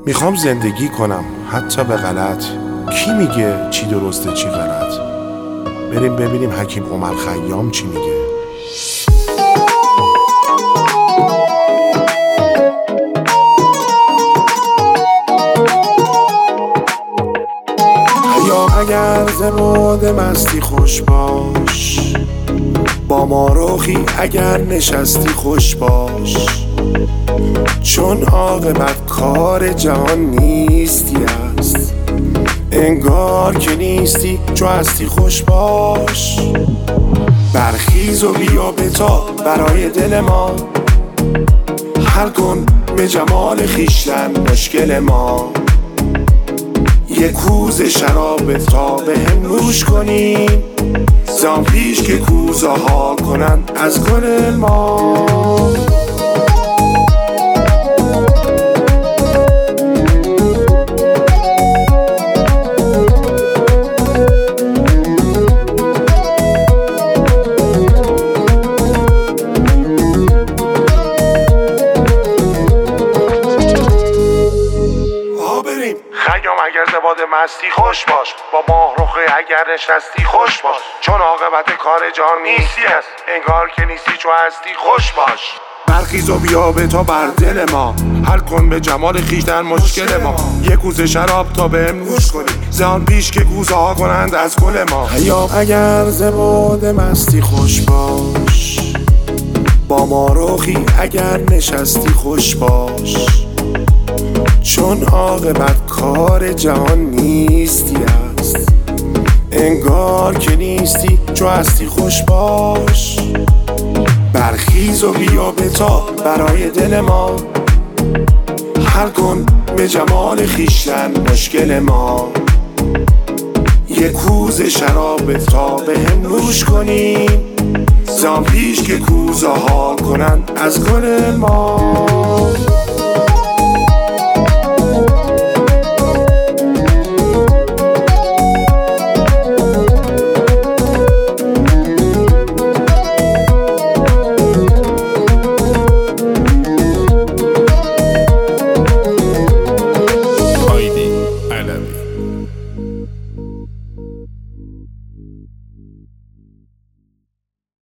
میخوام زندگی کنم حتی به غلط. کی میگه چی درسته چی غلط؟ بریم ببینیم حکیم عمر خیام چی میگه. یا اگر ز باد مستی خوش باش، با ما روخی اگر نشستی خوش باش، چون عاقبت کار جهان نیستی است، انگار که نیستی چو هستی خوش باش. برخیز و بیا بتا برای دل ما، حل کن به جمال خویشتن مشکل ما. یک کوزه شراب تا به هم نوش کنیم، زان پیش که کوزه ها کنند از گل ما. خیام اگر زباد مستی خوش باش، با ماه رخه اگر نشستی خوش باش، چون عاقبت کار جان نیستی است، انگار که نیستی چو هستی خوش باش. برخیز و بیا به تا بر دل ما، حل کن به جمال خویشتن مشکل ما. یک کوزه شراب تا به هم نوش کنی، زان پیش که کوزه ها کنند از گل ما. خیام اگر زباد مستی خوش باش، با ما رخی اگر نشستی خوش باش، چون عاقبت کار جهان نیستی است، انگار که نیستی چو هستی خوش باش. برخیز و بیا بتا برای دل ما، حل کن به جمال خویشتن مشکل ما. یک کوزه شراب تا به هم نوش کنیم، زان پیش که کوزه ها کنند از گل ما.